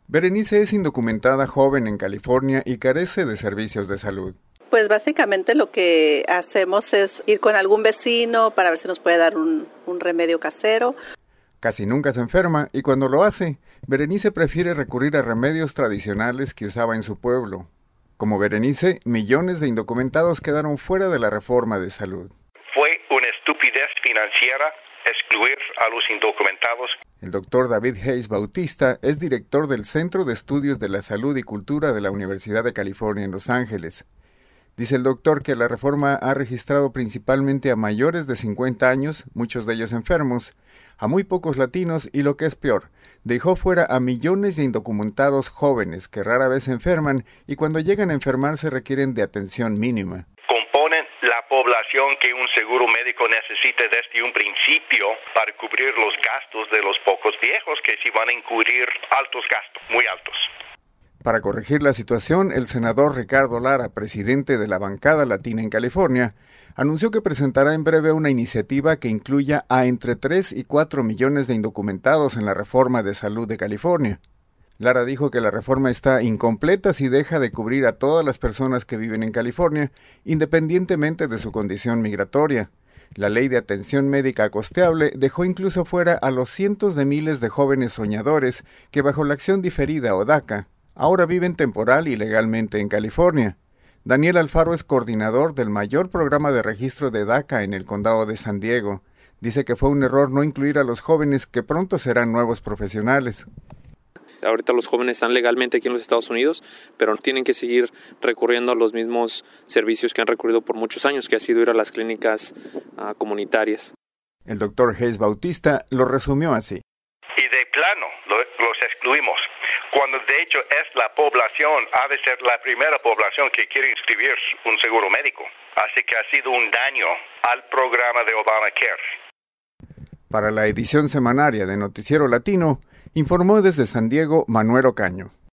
Berenice es indocumentada joven en California y carece de servicios de salud. Pues básicamente lo que hacemos es ir con algún vecino para ver si nos puede dar un remedio casero. Casi nunca se enferma y cuando lo hace, Berenice prefiere recurrir a remedios tradicionales que usaba en su pueblo. Como Berenice, millones de indocumentados quedaron fuera de la reforma de salud. Fue una estupidez financiera excluir a los indocumentados. El doctor David Hayes Bautista es director del Centro de Estudios de la Salud y Cultura de la Universidad de California en Los Ángeles. Dice el doctor que la reforma ha registrado principalmente a mayores de 50 años, muchos de ellos enfermos, a muy pocos latinos y, lo que es peor, dejó fuera a millones de indocumentados jóvenes que rara vez se enferman y cuando llegan a enfermarse requieren de atención mínima. Componen la población que un seguro médico necesita desde un principio para cubrir los gastos de los pocos viejos que sí van a incurrir altos gastos, muy altos. Para corregir la situación, el senador Ricardo Lara, presidente de la bancada latina en California, anunció que presentará en breve una iniciativa que incluya a entre 3 y 4 millones de indocumentados en la reforma de salud de California. Lara dijo que la reforma está incompleta si deja de cubrir a todas las personas que viven en California, independientemente de su condición migratoria. La ley de atención médica costeable dejó incluso fuera a los cientos de miles de jóvenes soñadores que bajo la acción diferida o DACA, ahora viven temporal y legalmente en California. Daniel Alfaro es coordinador del mayor programa de registro de DACA en el condado de San Diego. Dice que fue un error no incluir a los jóvenes que pronto serán nuevos profesionales. Ahorita los jóvenes están legalmente aquí en los Estados Unidos, pero tienen que seguir recurriendo a los mismos servicios que han recurrido por muchos años, que ha sido ir a las clínicas comunitarias. El doctor Hayes Bautista lo resumió así. Y de plano los excluimos, cuando de hecho es la población, ha de ser la primera población que quiere inscribir un seguro médico. Así que ha sido un daño al programa de Obamacare. Para la edición semanaria de Noticiero Latino, informó desde San Diego Manuel Ocaño.